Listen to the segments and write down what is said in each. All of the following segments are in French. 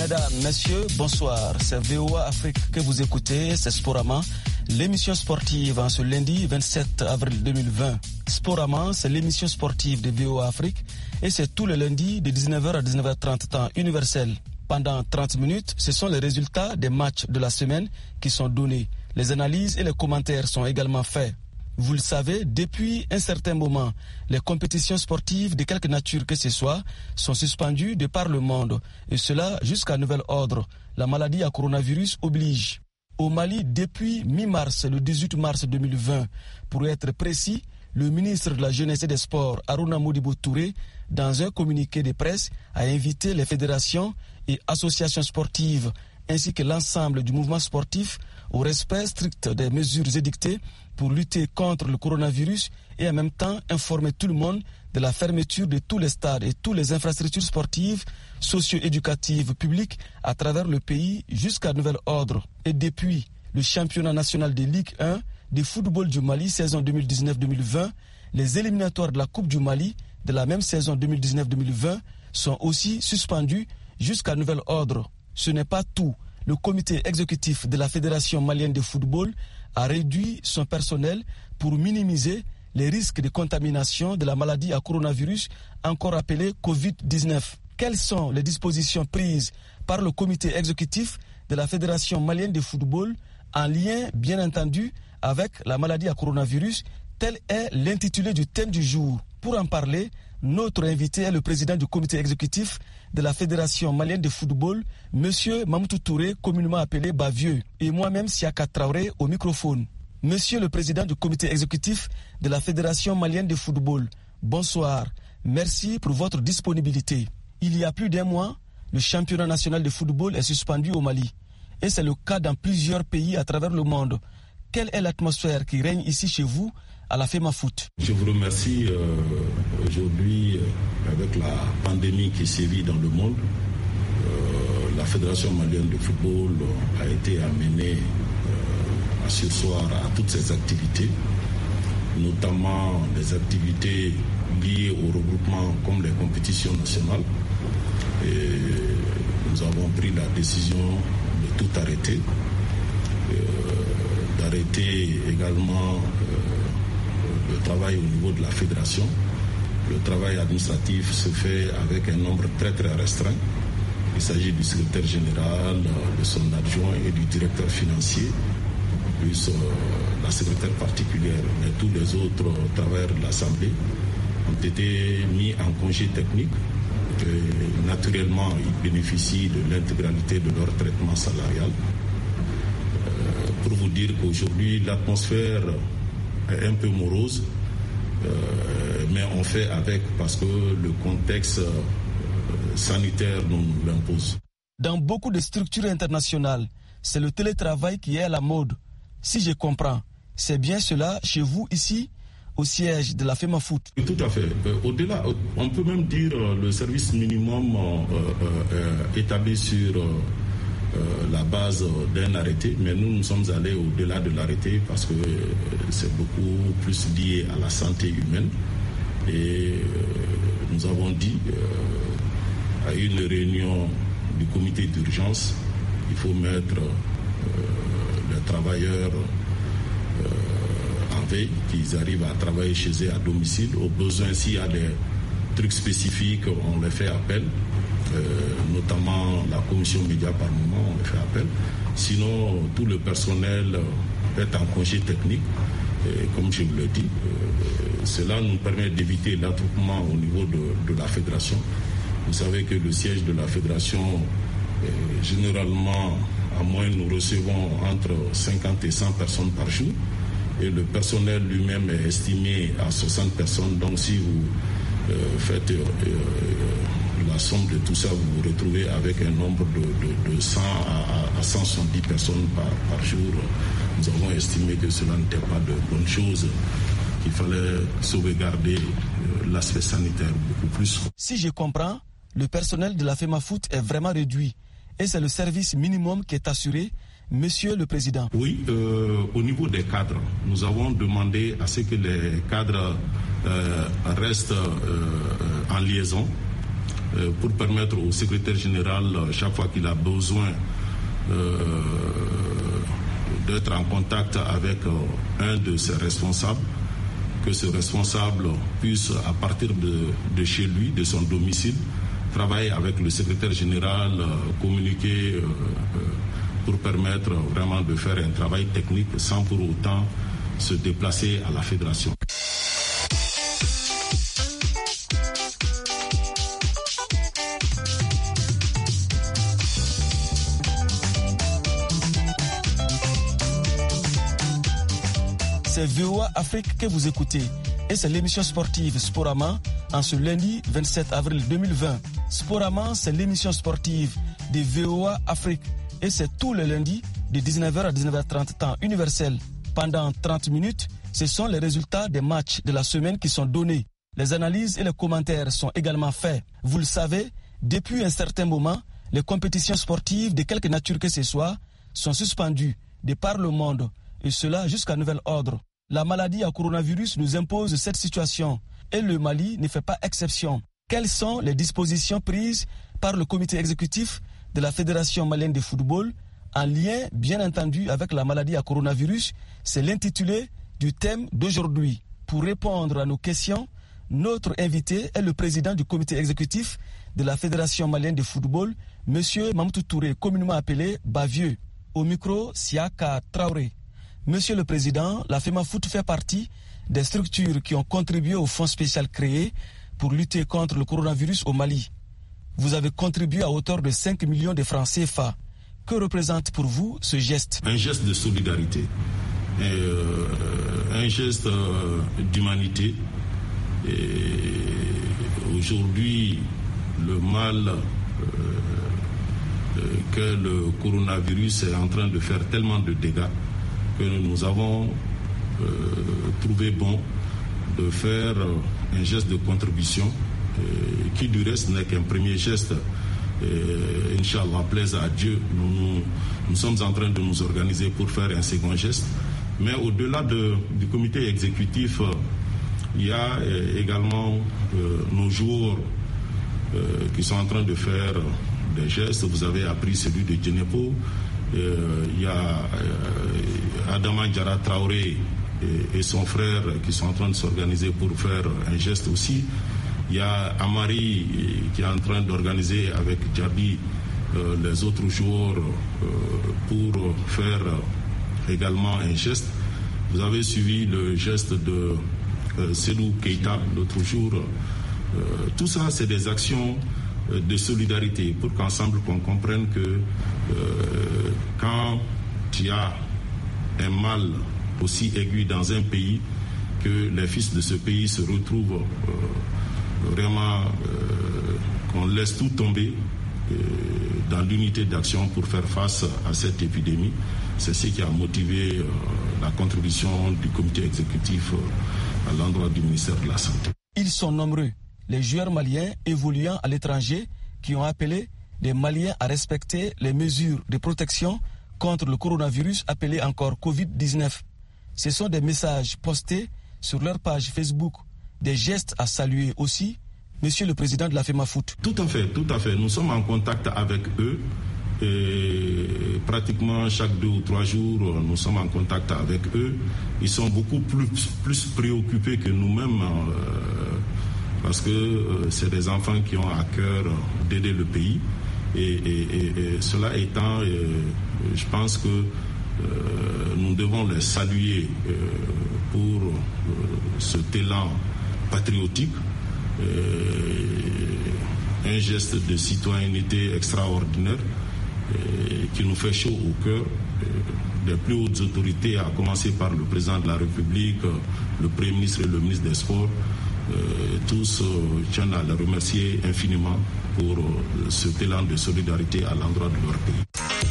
Mesdames, Messieurs, bonsoir. C'est VOA Afrique que vous écoutez, c'est Sporama, l'émission sportive en ce lundi 27 avril 2020. Sporama, c'est l'émission sportive de VOA Afrique et c'est tous les lundis de 19h à 19h30 temps universel. Pendant 30 minutes, ce sont les résultats des matchs de la semaine qui sont donnés. Les analyses et les commentaires sont également faits. Vous le savez, depuis un certain moment, les compétitions sportives de quelque nature que ce soit sont suspendues de par le monde, et cela jusqu'à nouvel ordre. La maladie à coronavirus oblige. Au Mali, depuis mi-mars, le 18 mars 2020, pour être précis, le ministre de la Jeunesse et des Sports, Harouna Modibo Touré, dans un communiqué de presse, a invité les fédérations et associations sportives ainsi que l'ensemble du mouvement sportif au respect strict des mesures édictées pour lutter contre le coronavirus et en même temps informer tout le monde de la fermeture de tous les stades et toutes les infrastructures sportives, socio-éducatives publiques à travers le pays jusqu'à nouvel ordre. Et depuis le championnat national de Ligue 1 de football du Mali saison 2019-2020, les éliminatoires de la Coupe du Mali de la même saison 2019-2020 sont aussi suspendus jusqu'à nouvel ordre. Ce n'est pas tout. Le comité exécutif de la Fédération malienne de football a réduit son personnel pour minimiser les risques de contamination de la maladie à coronavirus, encore appelée Covid-19. Quelles sont les dispositions prises par le comité exécutif de la Fédération malienne de football en lien, bien entendu, avec la maladie à coronavirus? Tel est l'intitulé du thème du jour. Pour en parler, notre invité est le président du comité exécutif de la Fédération malienne de football, M. Mamoudou Touré, communément appelé Bavieux, et moi-même Siaka Traoré au microphone. Monsieur le président du comité exécutif de la Fédération malienne de football, bonsoir. Merci pour votre disponibilité. Il y a plus d'un mois, le championnat national de football est suspendu au Mali. Et c'est le cas dans plusieurs pays à travers le monde. Quelle est l'atmosphère qui règne ici chez vous à la FEMAFOOT? Je vous remercie. Aujourd'hui, avec la pandémie qui sévit dans le monde, la Fédération malienne de football a été amenée à surseoir à toutes ses activités, notamment les activités liées au regroupement comme les compétitions nationales. Et nous avons pris la décision de tout arrêter, d'arrêter également le travail au niveau de la fédération. Le travail administratif se fait avec un nombre très très restreint. Il s'agit du secrétaire général, de son adjoint et du directeur financier, plus la secrétaire particulière. Mais tous les autres travailleurs de l'Assemblée ont été mis en congé technique. Et naturellement, ils bénéficient de l'intégralité de leur traitement salarial. Pour vous dire qu'aujourd'hui, l'atmosphère est un peu morose, mais on fait avec parce que le contexte sanitaire nous l'impose. Dans beaucoup de structures internationales, c'est le télétravail qui est à la mode. Si je comprends, c'est bien cela chez vous ici, au siège de la FEMAFOOT? Tout à fait. Au-delà, on peut même dire le service minimum établi sur la base d'un arrêté, mais nous sommes allés au-delà de l'arrêté parce que c'est beaucoup plus lié à la santé humaine. Et nous avons dit à une réunion du comité d'urgence, il faut mettre les travailleurs en veille, qu'ils arrivent à travailler chez eux à domicile. Au besoin, s'il y a des trucs spécifiques, on les fait appel. Notamment la commission média par moment, on les fait appel. Sinon, tout le personnel est en congé technique. Et comme je vous l'ai dit, cela nous permet d'éviter l'attroupement au niveau de la fédération. Vous savez que le siège de la fédération, généralement, à moins nous recevons entre 50 et 100 personnes par jour. Et le personnel lui-même est estimé à 60 personnes. Donc si vous faites la somme de tout ça, vous vous retrouvez avec un nombre de 100 à 170 personnes par jour. Nous avons estimé que cela n'était pas de bonne chose, qu'il fallait sauvegarder l'aspect sanitaire beaucoup plus. Si je comprends, le personnel de la FEMAFOOT est vraiment réduit et c'est le service minimum qui est assuré, Monsieur le Président. Oui, au niveau des cadres, nous avons demandé à ce que les cadres restent en liaison pour permettre au secrétaire général, chaque fois qu'il a besoin d'être en contact avec un de ses responsables, que ce responsable puisse, à partir de chez lui, de son domicile, travailler avec le secrétaire général, communiquer pour permettre vraiment de faire un travail technique sans pour autant se déplacer à la fédération. C'est VOA Afrique que vous écoutez et c'est l'émission sportive Sporama en ce lundi 27 avril 2020. Sporama, c'est l'émission sportive de VOA Afrique et c'est tous les lundis de 19h à 19h30 temps universel. Pendant 30 minutes, ce sont les résultats des matchs de la semaine qui sont donnés. Les analyses et les commentaires sont également faits. Vous le savez, depuis un certain moment, les compétitions sportives de quelque nature que ce soit sont suspendues de par le monde et cela jusqu'à nouvel ordre. La maladie à coronavirus nous impose cette situation et le Mali ne fait pas exception. Quelles sont les dispositions prises par le comité exécutif de la Fédération malienne de football en lien, bien entendu, avec la maladie à coronavirus? C'est l'intitulé du thème d'aujourd'hui. Pour répondre à nos questions, notre invité est le président du comité exécutif de la Fédération malienne de football, M. Mamadou Touré, communément appelé Bavieux. Au micro, Siaka Traoré. Monsieur le Président, la FEMAFOOT fait partie des structures qui ont contribué au fonds spécial créé pour lutter contre le coronavirus au Mali. Vous avez contribué à hauteur de 5 millions de francs CFA. Que représente pour vous ce geste? Un geste de solidarité, un geste d'humanité. Aujourd'hui, le mal que le coronavirus est en train de faire tellement de dégâts que nous avons trouvé bon de faire un geste de contribution qui du reste n'est qu'un premier geste. Inch'Allah, plaise à Dieu, nous sommes en train de nous organiser pour faire un second geste. Mais au-delà du comité exécutif, il y a également nos joueurs qui sont en train de faire des gestes. Vous avez appris celui de Djenepo. Il y a Adama Diarra Traoré et son frère qui sont en train de s'organiser pour faire un geste aussi. Il y a Amari qui est en train d'organiser avec Djabi les autres joueurs pour faire également un geste. Vous avez suivi le geste de Selou Keita l'autre jour. Tout ça, c'est des actions de solidarité pour qu'ensemble qu'on comprenne que quand il y a un mal aussi aigu dans un pays, que les fils de ce pays se retrouvent vraiment qu'on laisse tout tomber dans l'unité d'action pour faire face à cette épidémie. C'est ce qui a motivé la contribution du comité exécutif à l'endroit du ministère de la Santé. Ils sont nombreux, les joueurs maliens évoluant à l'étranger qui ont appelé les Maliens à respecter les mesures de protection contre le coronavirus appelé encore Covid-19. Ce sont des messages postés sur leur page Facebook, des gestes à saluer aussi. Monsieur le Président de la FEMAFOOT. Tout à fait. Nous sommes en contact avec eux et pratiquement chaque 2 ou 3 jours, nous sommes en contact avec eux. Ils sont beaucoup plus préoccupés que nous-mêmes parce que c'est des enfants qui ont à cœur d'aider le pays. Et cela étant, je pense que nous devons les saluer pour cet élan patriotique. Un geste de citoyenneté extraordinaire qui nous fait chaud au cœur. Des plus hautes autorités, à commencer par le président de la République, le Premier ministre et le ministre des Sports, tous tiennent à les remercier infiniment pour cet élan de solidarité à l'endroit de leur pays.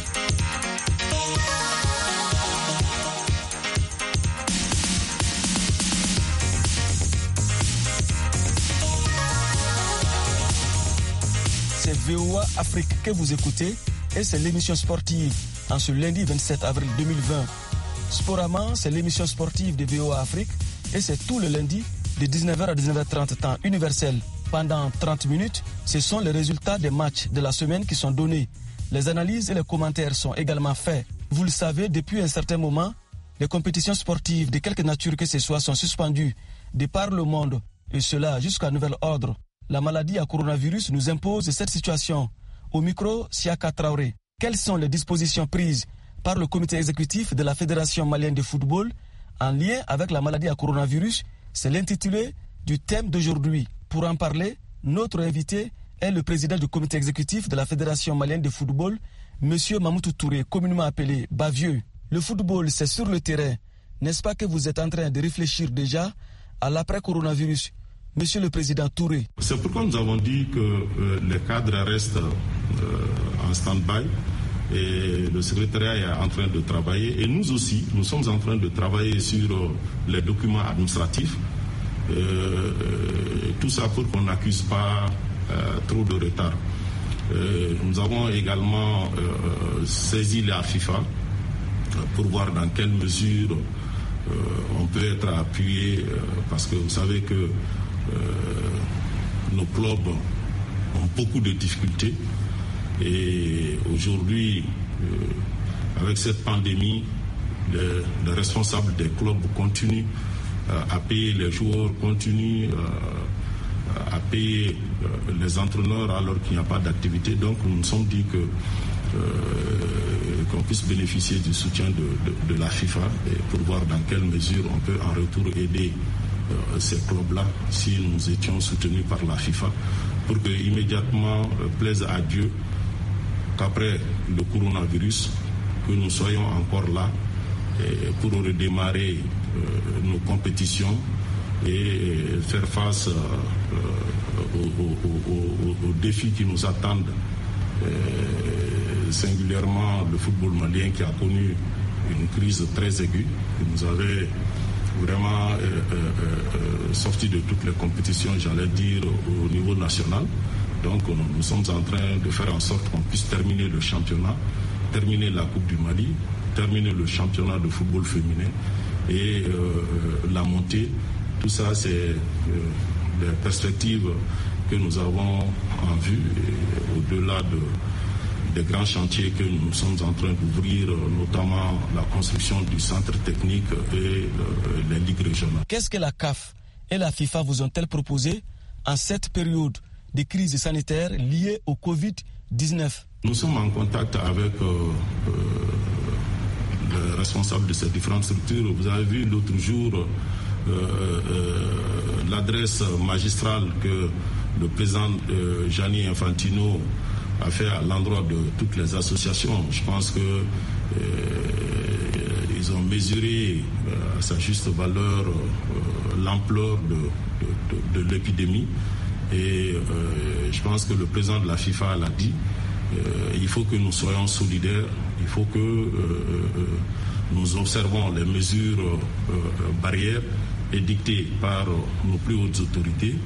C'est VOA Afrique que vous écoutez et c'est l'émission sportive en ce lundi 27 avril 2020. Sporama, c'est l'émission sportive de VOA Afrique et c'est tout le lundi de 19h à 19h30 temps universel. Pendant 30 minutes, ce sont les résultats des matchs de la semaine qui sont donnés. Les analyses et les commentaires sont également faits. Vous le savez, depuis un certain moment, les compétitions sportives de quelque nature que ce soit sont suspendues de par le monde, et cela jusqu'à nouvel ordre. La maladie à coronavirus nous impose cette situation. Au micro, Siaka Traoré. Quelles sont les dispositions prises par le comité exécutif de la Fédération malienne de football en lien avec la maladie à coronavirus? C'est l'intitulé du thème d'aujourd'hui. Pour en parler, notre invité est le président du comité exécutif de la Fédération malienne de football, M. Mamoutou Touré, communément appelé Bavieux. Le football, c'est sur le terrain. N'est-ce pas que vous êtes en train de réfléchir déjà à l'après-coronavirus? Monsieur le Président Touré. C'est pourquoi nous avons dit que les cadres restent en stand-by et le secrétariat est en train de travailler. Et nous aussi, nous sommes en train de travailler sur les documents administratifs. Tout ça pour qu'on n'accuse pas trop de retard. Nous avons également saisi la FIFA pour voir dans quelle mesure on peut être appuyé parce que vous savez que nos clubs ont beaucoup de difficultés et aujourd'hui avec cette pandémie les responsables des clubs continuent à payer les joueurs, continuent à payer les entraîneurs alors qu'il n'y a pas d'activité. Donc nous nous sommes dit qu'on puisse bénéficier du soutien de la FIFA et pour voir dans quelle mesure on peut en retour aider ces clubs-là si nous étions soutenus par la FIFA pour que immédiatement plaise à Dieu qu'après le coronavirus que nous soyons encore là pour redémarrer nos compétitions et faire face aux défis qui nous attendent, singulièrement le football malien qui a connu une crise très aiguë, qui nous avait vraiment sorti de toutes les compétitions, j'allais dire, au niveau national. Donc nous sommes en train de faire en sorte qu'on puisse terminer le championnat, terminer la Coupe du Mali, terminer le championnat de football féminin et la montée. Tout ça, c'est les perspectives que nous avons en vue, au-delà des grands chantiers que nous sommes en train d'ouvrir, notamment la construction du centre technique et les ligues régionales. Qu'est-ce que la CAF et la FIFA vous ont-elles proposé en cette période de crise sanitaire liée au Covid-19? Nous sommes en contact avec les responsables de ces différentes structures. Vous avez vu l'autre jour l'adresse magistrale que le président Gianni Infantino a fait à l'endroit de toutes les associations. Je pense que ils ont mesuré à sa juste valeur l'ampleur de l'épidémie et je pense que le président de la FIFA l'a dit. Il faut que nous soyons solidaires, il faut que nous observons les mesures barrières édictées par nos plus hautes autorités.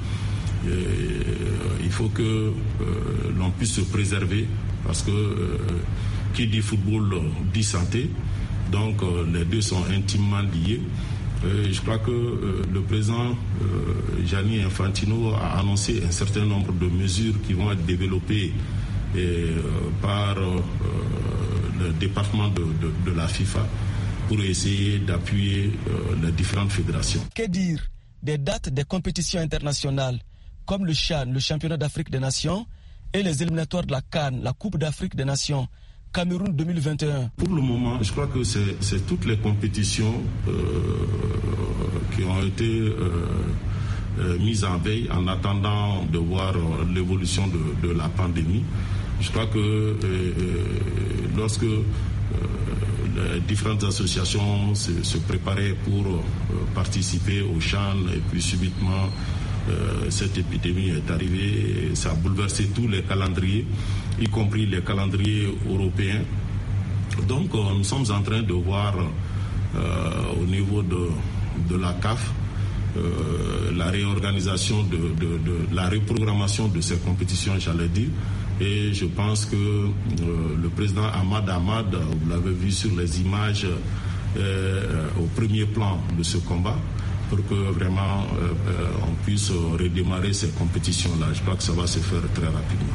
Il faut que l'on puisse se préserver parce que qui dit football dit santé, donc les deux sont intimement liés. Je crois que le président Gianni Infantino a annoncé un certain nombre de mesures qui vont être développées par le département de la FIFA pour essayer d'appuyer les différentes fédérations. Que dire des dates des compétitions internationales comme le CHAN, le championnat d'Afrique des Nations, et les éliminatoires de la CAN, la Coupe d'Afrique des Nations, Cameroun 2021? Pour le moment, je crois que c'est toutes les compétitions qui ont été mises en veille en attendant de voir l'évolution de la pandémie. Je crois que lorsque les différentes associations se préparaient pour participer au CHAN et puis subitement cette épidémie est arrivée et ça a bouleversé tous les calendriers, y compris les calendriers européens. Donc nous sommes en train de voir au niveau de la CAF la réorganisation de la reprogrammation de ces compétitions, j'allais dire. Et je pense que le président Ahmad, vous l'avez vu sur les images au premier plan de ce combat, pour que vraiment on puisse redémarrer ces compétitions-là. Je crois que ça va se faire très rapidement.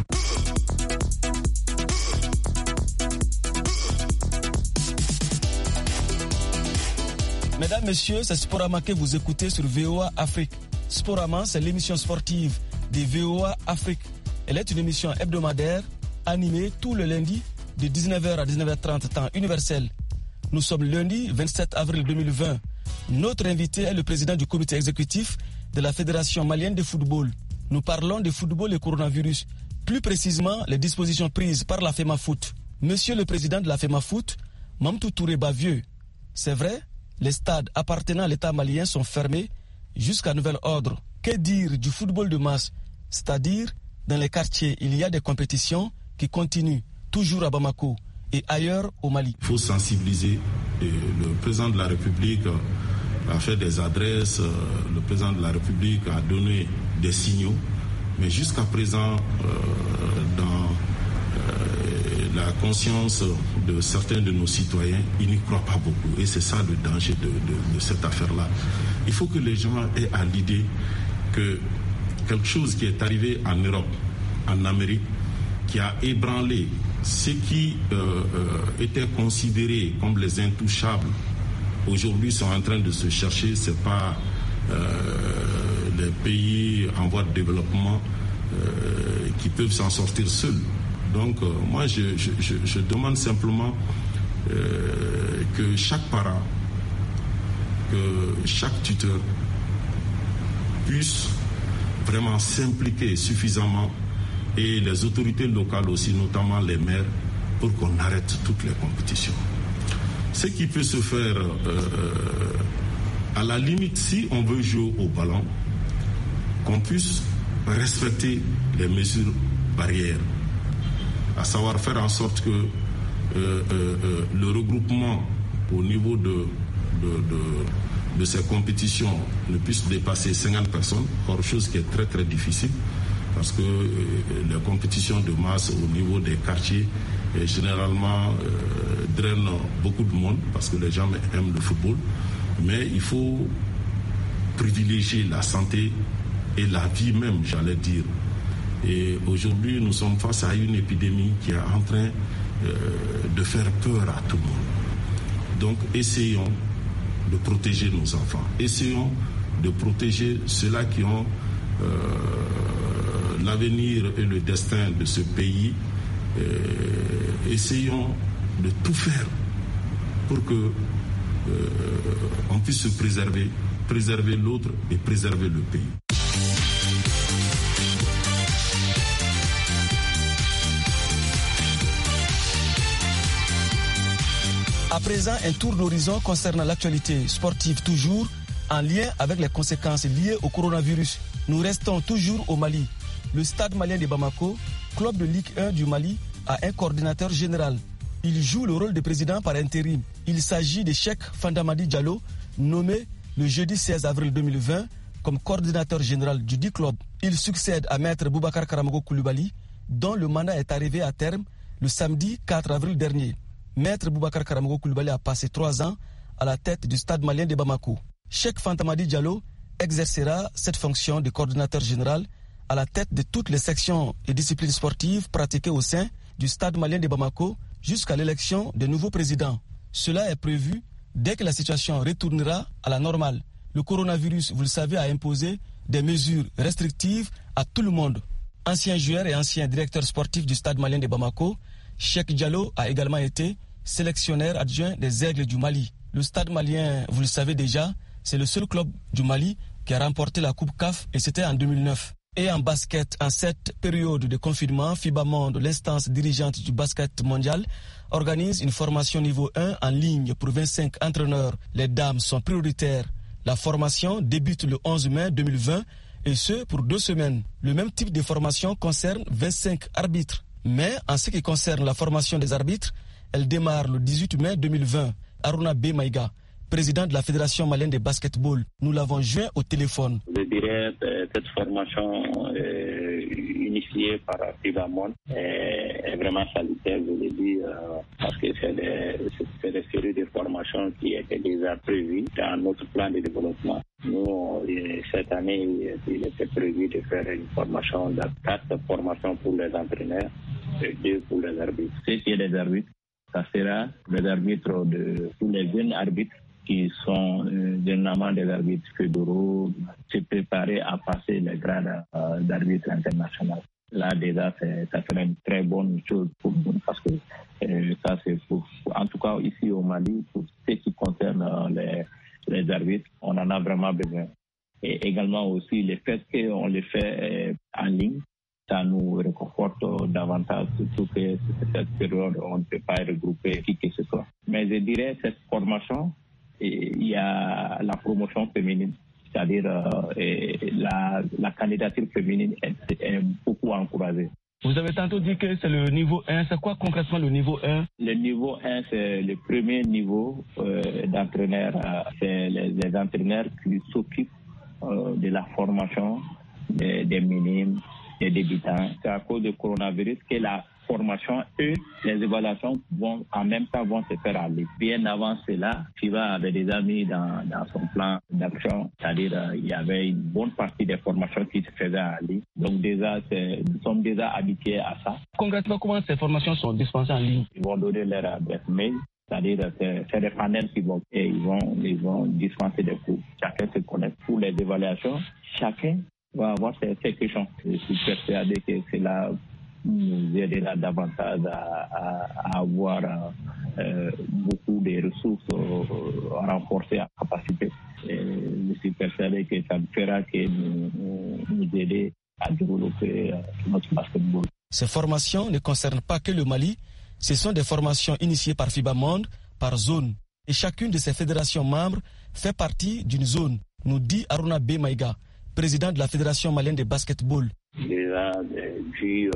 Mesdames, Messieurs, c'est Sporama que vous écoutez sur VOA Afrique. Sporama, c'est l'émission sportive de VOA Afrique. Elle est une émission hebdomadaire animée tout le lundi de 19h à 19h30 temps universel. Nous sommes lundi 27 avril 2020. Notre invité est le président du comité exécutif de la Fédération malienne de football. Nous parlons de football et coronavirus, plus précisément les dispositions prises par la FEMAFOOT. Monsieur le président de la FEMAFOOT, Mamtou Touré Bavieux, c'est vrai, les stades appartenant à l'État malien sont fermés jusqu'à nouvel ordre. Que dire du football de masse? C'est-à-dire, dans les quartiers, il y a des compétitions qui continuent, toujours à Bamako et ailleurs au Mali. Il faut sensibiliser. Et le président de la République a fait des adresses, le président de la République a donné des signaux, mais jusqu'à présent, dans la conscience de certains de nos citoyens, ils n'y croient pas beaucoup. Et c'est ça le danger de cette affaire-là. Il faut que les gens aient à l'idée que quelque chose qui est arrivé en Europe, en Amérique, qui a ébranlé ceux qui étaient considérés comme les intouchables, aujourd'hui sont en train de se chercher. Ce n'est pas les pays en voie de développement qui peuvent s'en sortir seuls. Donc moi je demande simplement que chaque parent, que chaque tuteur puisse vraiment s'impliquer suffisamment, et les autorités locales aussi, notamment les maires, pour qu'on arrête toutes les compétitions. Ce qui peut se faire, à la limite, si on veut jouer au ballon, qu'on puisse respecter les mesures barrières, à savoir faire en sorte que le regroupement au niveau de ces compétitions ne puisse dépasser 50 personnes, or chose qui est très très difficile, parce que les compétitions de masse au niveau des quartiers généralement drainent beaucoup de monde, parce que les gens aiment le football, mais il faut privilégier la santé et la vie même, j'allais dire. Et aujourd'hui, nous sommes face à une épidémie qui est en train de faire peur à tout le monde. Donc essayons de protéger nos enfants, essayons de protéger ceux-là qui ont l'avenir et le destin de ce pays. Essayons de tout faire pour que on puisse se préserver l'autre et préserver le pays. À présent, un tour d'horizon concernant l'actualité sportive, toujours en lien avec les conséquences liées au coronavirus. Nous restons toujours au Mali. Le Stade malien de Bamako, club de Ligue 1 du Mali, a un coordinateur général. Il joue le rôle de président par intérim. Il s'agit de Cheikh Fandamadi Diallo, nommé le jeudi 16 avril 2020 comme coordinateur général du dit club. Il succède à Maître Boubacar Karamogo Koulibaly, dont le mandat est arrivé à terme le samedi 4 avril dernier. Maître Boubacar Karamogo Koulibaly a passé 3 ans à la tête du Stade malien de Bamako. Cheikh Fandamadi Diallo exercera cette fonction de coordinateur général à la tête de toutes les sections et disciplines sportives pratiquées au sein du Stade malien de Bamako jusqu'à l'élection de nouveaux présidents. Cela est prévu dès que la situation retournera à la normale. Le coronavirus, vous le savez, a imposé des mesures restrictives à tout le monde. Ancien joueur et ancien directeur sportif du Stade malien de Bamako, Cheikh Diallo a également été sélectionneur adjoint des Aigles du Mali. Le Stade malien, vous le savez déjà, c'est le seul club du Mali qui a remporté la Coupe CAF et c'était en 2009. Et en basket, en cette période de confinement, FIBA Monde, l'instance dirigeante du basket mondial, organise une formation niveau 1 en ligne pour 25 entraîneurs. Les dames sont prioritaires. La formation débute le 11 mai 2020 et ce pour 2 semaines. Le même type de formation concerne 25 arbitres. Mais en ce qui concerne la formation des arbitres, elle démarre le 18 mai 2020. Aruna B. Maïga, président de la Fédération malienne de basketball. Nous l'avons joint au téléphone. Je dirais que cette formation est initiée initiée par FIBA-Monde est vraiment salutaire, je l'ai dit, parce que c'est des séries de formations qui étaient déjà prévues dans notre plan de développement. Nous, cette année, il était prévu de faire une formation, 4 formations pour les entraîneurs et 2 pour les arbitres. Ce qui est des arbitres, ça sera les arbitres de tous les jeunes arbitres qui sont généralement des arbitres fédéraux, se préparer à passer les grades d'arbitre international. Là, déjà, ça serait une très bonne chose pour nous parce que ça, c'est en tout cas ici au Mali, pour ce qui concerne les arbitres, on en a vraiment besoin. Et également aussi le fait qu'on les fait en ligne, ça nous réconforte davantage, surtout que cette période, on ne peut pas regrouper qui que ce soit. Mais je dirais, cette formation, il y a la promotion féminine, c'est-à-dire la candidature féminine est beaucoup encouragée. Vous avez tantôt dit que c'est le niveau 1. C'est quoi concrètement le niveau 1? Le niveau 1, c'est le premier niveau d'entraîneur. C'est les entraîneurs qui s'occupent de la formation des minimes, des débutants. C'est à cause du coronavirus que la formation et les évaluations vont en même temps se faire en ligne. Bien avant cela, FIBA avait déjà mis dans son plan d'action, c'est-à-dire il y avait une bonne partie des formations qui se faisaient en ligne. Donc déjà, nous sommes déjà habitués à ça. Concrètement, comment ces formations sont dispensées en ligne? Ils vont donner leur adresse mail, c'est-à-dire c'est des panels qui vont et ils vont dispenser des cours. Chacun se connecte pour les évaluations. Chacun va avoir ses questions. Je suis persuadé que c'est là nous aidera davantage à avoir beaucoup de ressources renforcées à capacité. Et je suis persuadé que ça ne fera que nous aider à développer notre basketball. Ces formations ne concernent pas que le Mali, ce sont des formations initiées par FIBA Monde, par zone. Et chacune de ces fédérations membres fait partie d'une zone, nous dit Aruna B. Maïga, président de la Fédération malienne de basketball. Déjà, vu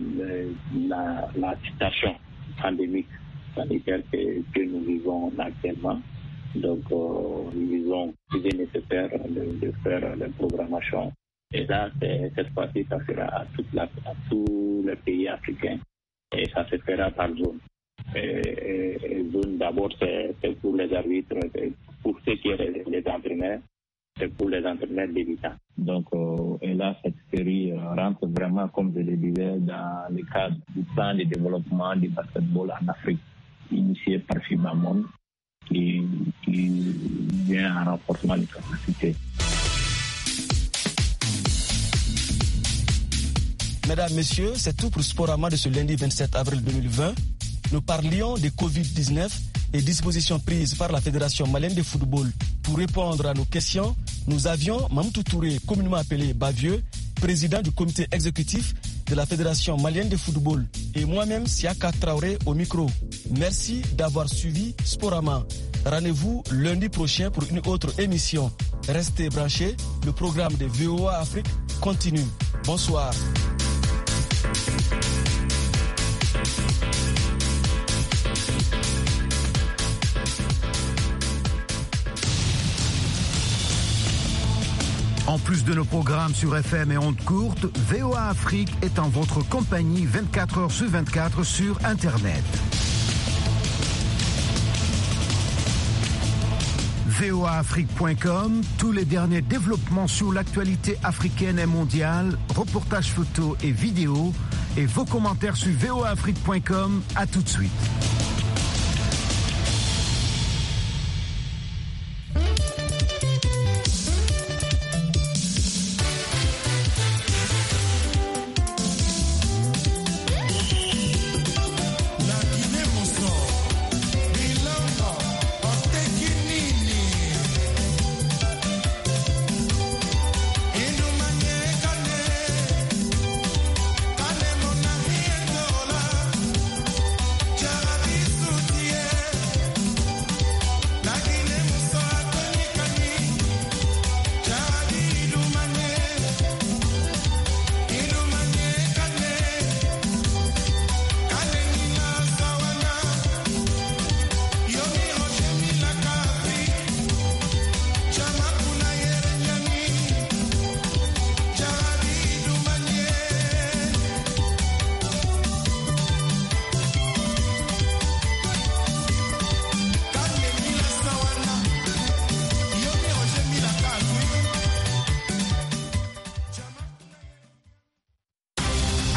la situation pandémique sanitaire que nous vivons actuellement, donc nous avons jugé nécessaire de faire la programmation. Et là, cette fois-ci, ça sera à tous les pays africains et ça se fera par zone. Et zone, d'abord, c'est pour les arbitres, pour ceux qui sont les entraîneurs. C'est pour les entraîneurs débutants. Donc, et là, cette série rentre vraiment, comme je le disais, dans le cadre du plan de développement du basketball en Afrique, initié par FIBA Monde, qui vient en renforcement des capacités. Mesdames, Messieurs, c'est tout pour Sporama de ce lundi 27 avril 2020. Nous parlions de Covid-19 et dispositions prises par la Fédération malienne de football. Pour répondre à nos questions, nous avions Mamtou Touré, communément appelé Bavieux, président du comité exécutif de la Fédération malienne de football, et moi-même Siaka Traoré au micro. Merci d'avoir suivi Sporama. Rendez-vous lundi prochain pour une autre émission. Restez branchés, le programme de VOA Afrique continue. Bonsoir. En plus de nos programmes sur FM et ondes courtes, VOA Afrique est en votre compagnie 24 heures sur 24 sur Internet. voaafrique.com, tous les derniers développements sur l'actualité africaine et mondiale, reportages photos et vidéos, et vos commentaires sur voaafrique.com. À tout de suite.